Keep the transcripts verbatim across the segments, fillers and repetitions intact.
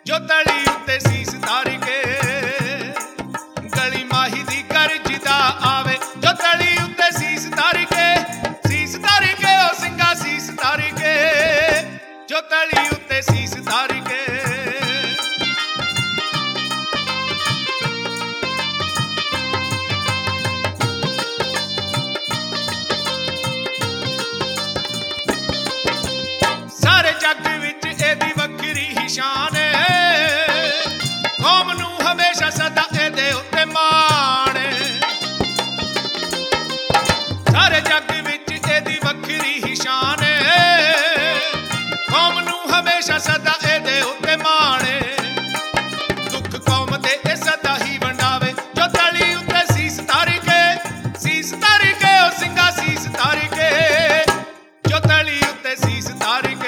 ਜੋ ਤਲੀ ਉੱਤੇ ਸੀਸ ਧਰ ਕੇ ਗਲੀ ਮਾਹੀ ਦੀ ਗਰਜਦਾ ਆਵੇ। ਜੋ ਤਲੀ ਉੱਤੇ ਸੀਸ ਧਰ ਕੇ ਸੀਸ ਧਰ ਕੇ ਉਹ ਸਿੰਘਾ ਸੀਸ ਧਰ ਕੇ ਜੋ ਤਲੀ ਉੱਤੇ ਸੀਸ ਧਰ ਕੇ ਸਾਰੇ ਜੱਗ ਵਿੱਚ ਇਹਦੀ ਵੱਖਰੀ ਹੀ ਸ਼ਾਨ ਹੈ। ਕੌਮ ਨੂੰ ਹਮੇਸ਼ਾ ਸਦਾ ਇਹਦੇ ਉੱਤੇ ਮਾਣ ਹੈ। ਸਾਰੇ ਜੱਗ ਵਿੱਚ ਇਹਦੀ ਵੱਖਰੀ ਹੀ ਸ਼ਾਨ ਹੈ। ਕੌਮ ਨੂੰ ਹਮੇਸ਼ਾ ਸਦਾ ਇਹਦੇ ਉੱਤੇ ਮਾਣ ਹੈ। ਦੁੱਖ ਕੌਮ ਦੇ ਇਹ ਸਦਾ ਹੀ ਵੰਡਾਵੇ। ਜੋ ਤਲੀ ਉੱਤੇ ਸੀਸ ਧਰ ਕੇ ਸੀਸ ਧਰ ਕੇ ਉਹ ਸਿੰਘਾ ਸੀਸ ਧਰ ਕੇ ਜੋ ਤਲੀ ਉੱਤੇ ਸੀਸ ਧਰ ਕੇ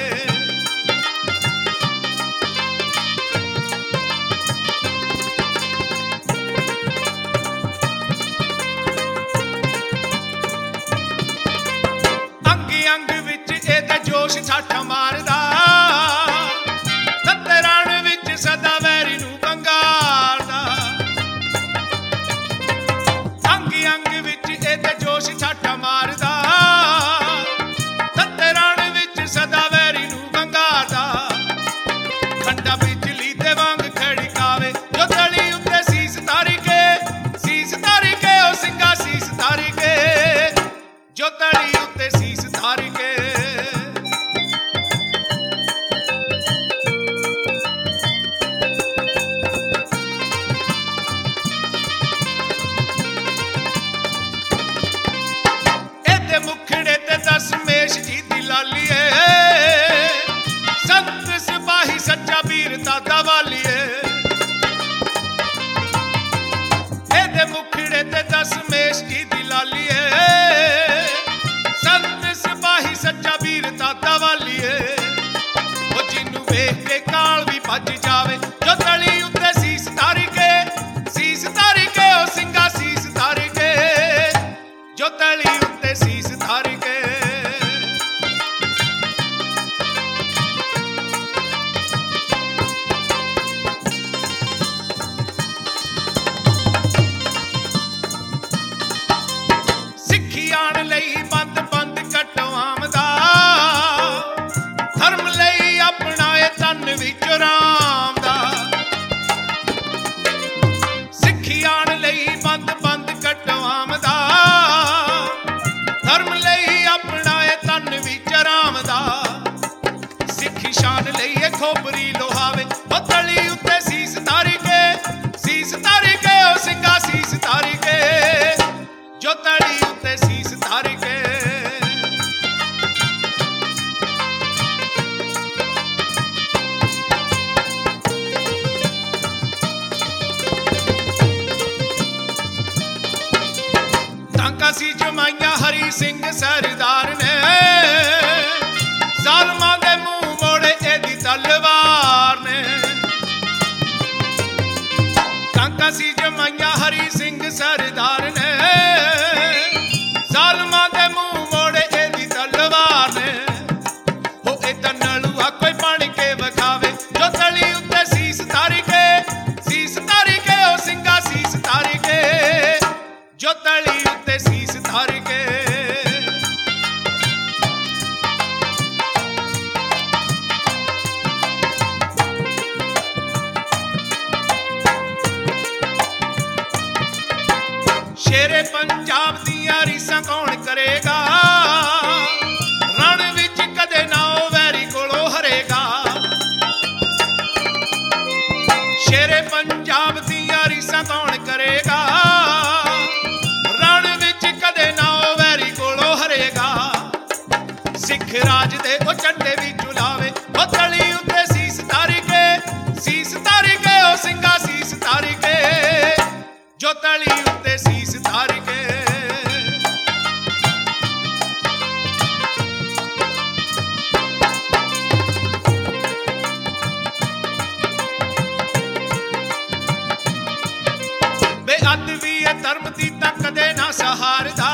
ਜੋਸ਼ ਛੱਠ ਮਾਰਦਾ ਤੱਤੇ ਰਣ ਵਿੱਚ ਸਦਾ ਵੈਰੀ ਨੂੰ ਬੰਗਾਰਦਾ। ਅੰਗ ਅੰਗ ਵਿੱਚ ਇਹਦੇ ਜੋਸ਼ ਛੱਠ ਮਾਰਦਾ ਤੱਤੇ ਰਣ ਵਿੱਚ ਸਦਾ ਵੈਰੀ ਨੂੰ ਬੰਗਾਰਦਾ। ਖੰਡਾ ਬਿਜਲੀ ਦੇ ਵਾਂਗ ਖੜਕਾਵੇ। ਜੋ ਤਲੀ ਉੱਤੇ ਸੀਸ ਧਰ ਕੇ ਸੀਸ ਧਰ ਕੇ ਉਹ ਸਿੰਘਾ ਸੀਸ ਧਰ ਕੇ ਜੋ ਤਲੀ ਉੱਤੇ ਸੀਸ ਧਰ ਕੇ ਮੁਖੜੇ ਤੇ ਦਸਮੇਸ਼ ਜੀ ਦੀ ਲਾਲੀਏ ਸੰਤ ਸਿਪਾਹੀ ਸੱਚਾ ਵੀਰ ਦਾਦਾ ਵਾਲੀਏ। ਇਹਦੇ ਮੁਖੜੇ ਤੇ ਦਸਮੇਸ਼ ਜੀ ਦੀ ਲਾਲੀਏ ਸੰਤ ਸਿਪਾਹੀ ਸੱਚਾ ਵੀਰ ਦਾਦਾ ਵਾਲੀਏ। ਉਹ ਜਿਹਨੂੰ ਵੇਖ ਕੇ ਕਾਲ ਵੀ ਭੱਜ ਜਾਵੇ। ਜੋ ਤਲੀ ਉੱਤੇ ਸੀਸ ਧਰ ਕੇ ਸੀਸ ਧਰ ਕੇ ਉਹ ਸਿੰਘਾ ਸੀਸ ਧਰ ਕੇ ਜੋ ਤਲੀ ਉੱਤੇ ਸੀਸ ਧਰ ਕੇ ਸਿੱਖੀ ਆਣ ਲਈ ਬੰਦ ਬੰਦ ਕਟਵਾਉਂਦਾ ਧਰਮ ਲਈ ਆਪਣਾ ਇਹ ਤਨ ਵਿੱਚ ਰਾਮ ਦਾ। ਸਿੱਖੀ ਆਣ ਲਈ ਬੰਦ ਬੰਦ ਕਟਵਾਉਂਦਾ ਧਰਮ ਲਈ ਆਪਣਾ ਇਹ ਤਨ ਵਿੱਚ ਰਾਮ ਦਾ। ਸਿੱਖੀ ਸ਼ਾਨ ਲਈ ਇਹ ਖੋਪਰੀ ਲੋਹਾਵੇ। ਉਹ ਤਲੀ ਉੱਤੇ ਸੀਸ ਧਰ ਕੇ ਸੀਸ ਧਰ ਕੇ ਉਹ ਸਿੰਘਾ ਸੀਸ ਧਰ ਕੇ ਜੋ ਤਲੀ ਉੱਤੇ ਸੀਸ ਧਰ ਕੇ ਤਾਂਕਾ ਸੀ ਜਮਾਈਆਂ ਹਰੀ ਸਿੰਘ ਸਰਦਾਰ ਨੇ ਜ਼ਾਲਮਾਂ ਦੇ ਮੂੰਹ ਮੋੜੇ ਇਹਦੀ ਤਲਵਾਰ ਨੇ। ਤਾਂਕਾ ਸੀ ਜਮਾਈਆਂ ਹਰੀ ਸਿੰਘ ਸਰਦਾਰ ਨੇ ਜ਼ਾਲਮਾਂ ਦੇ ਮੂੰਹ ਮੋੜੇ ਇਹਦੀ ਤਲਵਾਰ ਨੇ। ਹੋ ਇਹ ਤਾਂ ਨਲੂਆ ਕੋਈ ਬਣ ਕੇ ਵਿਖਾਵੇ। ਜੋ ਤਲੀ ਉੱਤੇ ਸੀਸ ਧਰ ਕੇ ਸੀਸ ਧਰ ਕੇ ਉਹ ਸਿੰਘਾ ਸੀਸ ਧਰ ਕੇ ਜੋ ਤਲੀ ਉੱਤੇ ਸੀਸ ਧਰ ਕੇ ਸ਼ੇਰੇ ਪੰਜਾਬ ਦੀਆਂ ਰੀਸਾਂ ਕੌਣ ਕਰੇਗਾ। ਰਣ ਵਿੱਚ ਕਦੇ ਨਾ ਉਹ ਵੈਰੀ ਕੋਲੋਂ ਹਰੇਗਾ। ਸ਼ੇਰੇ ਪੰਜਾਬ ਦੀਆਂ ਰੀਸਾਂ ਕੌਣ ਕਰੇਗਾ। ਰਣ ਵਿੱਚ ਕਦੇ ਨਾ ਉਹ ਵੈਰੀ ਕੋਲੋਂ ਹਰੇਗਾ। ਸਿੱਖ ਰਾਜ ਦੇ ਉਹ ਝੰਡੇ ਵੀ ਝੁਲਾਵੇ। ਉਹ ਤਲੀ ਉੱਤੇ ਸੀਸ ਧਰ ਕੇ ਸੀਸ ਧਰ ਕੇ ਉਹ ਸਿੰਘਾ ਸੀਸ ਧਰ ਕੇ ਜੋ ਤਲੀ ਉੱਤੇ ਸੀਸ ਧਰ ਕੇ ਬੇਅਦਬੀ ਇਹ ਧਰਮ ਦੀ ਤਾਂ ਕਦੇ ਨਾ ਸਹਾਰਦਾ।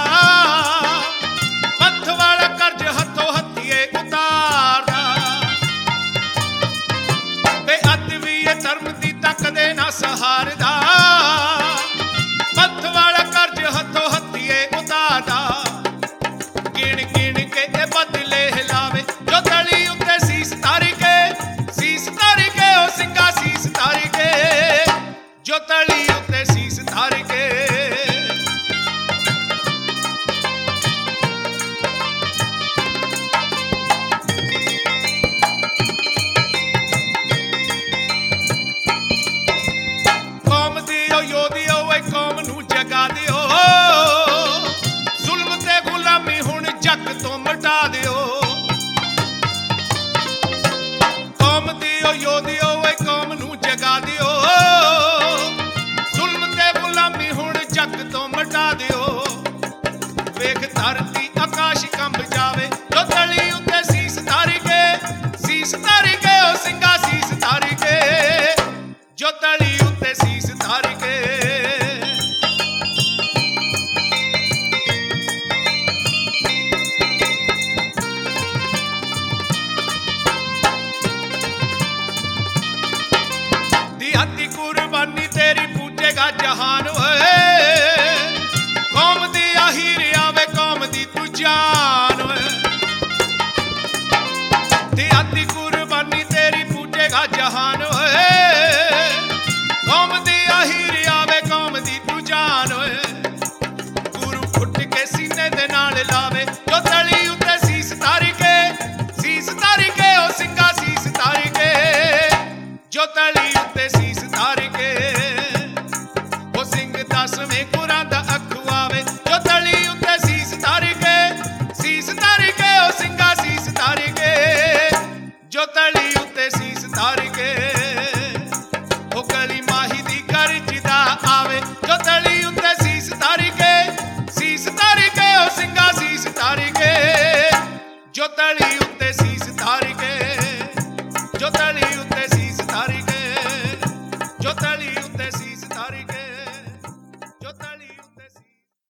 ਪੰਥ ਵਾਲਾ ਕਰਜ਼ ਹੱਥੋਂ ਹੱਥੀਏ ਉਤਾਰਦਾ। ਬੇਅਦਬੀ ਤਲੀ ਉੱਤੇ ਸੀਸ ਧਰ ਕੇ। ਕੌਮ ਦੀ ਓ ਯੋਧਿਓ ਓਏ ਕੌਮ ਨੂੰ ਜਗਾ ਦਿਓ, ਜ਼ੁਲਮ ਤੇ ਗੁਲਾਮੀ ਹੁਣ ਜੱਗ ਤੋਂ ਮਿਟਾ ਦਿਓ। ਕੌਮ ਦੀ ਓ ਯੋਧਿਓ ਓਏ ਕੌਮ ਨੂੰ ਜਗਾ ਦਿਓ, ਜ਼ੁਲਮ ਤੇ ਗੁਲਾਮੀ ਹੁਣ ਜੱਗ ਤੋਂ ਮਿਟਾ ਦਿਓ। ਵੇਖ ਧਰਤੀ ਆਕਾਸ਼ ਕੰਬ ਜਾਵੇ ਜੋ ਤਲੀ ਉੱਤੇ ਸੀਸ ਧਰ ਕੇ, ਸੀਸ ਧਰ ਕੇ ਓ ਸਿੰਘਾ ਸੀਸ ਧਰ ਕੇ, ਜੋ ਤਲੀ ਉੱਤੇ ਸੀਸ ਧਰ ਕੇ। ਦਿਹਾਤੀ ਕੁਰਬਾਨੀ ਤੇਰੀ ਪੂਜੇਗਾ ਜਹਾਨ ਓਏ, ਕੌਮ ਦੀ ਆਹੀਰ ਆਵੇ ਕੌਮ ਦੀ ਤੂੰ ਜਾਨ ਓਏ। ਦਿਹਾਤੀ ਕੁਰਬਾਨੀ ਤੇਰੀ ਪੂਜੇਗਾ ਜਹਾਨ ਓਏ, ਕੌਮ ਦੀ ਆਹੀਰ ਆਵੇ ਕੌਮ ਦੀ ਤੂੰ ਜਾਨ ਓਏ। ਗੁਰੂ ਫੁੱਟ ਕੇ ਸੀਨੇ ਦੇ ਨਾਲ ਲਾਵੇ ਜੋ ਤਲੀ ਉੱਤੇ ਸੀਸ ਧਰ ਕੇ, ਸੀਸ ਧਰ ਕੇ ਓ ਸਿੰਘਾ ਸੀਸ ਧਰ ਕੇ, ਜੋ ਤਲੀ ਉੱਤੇ ਸੀਸ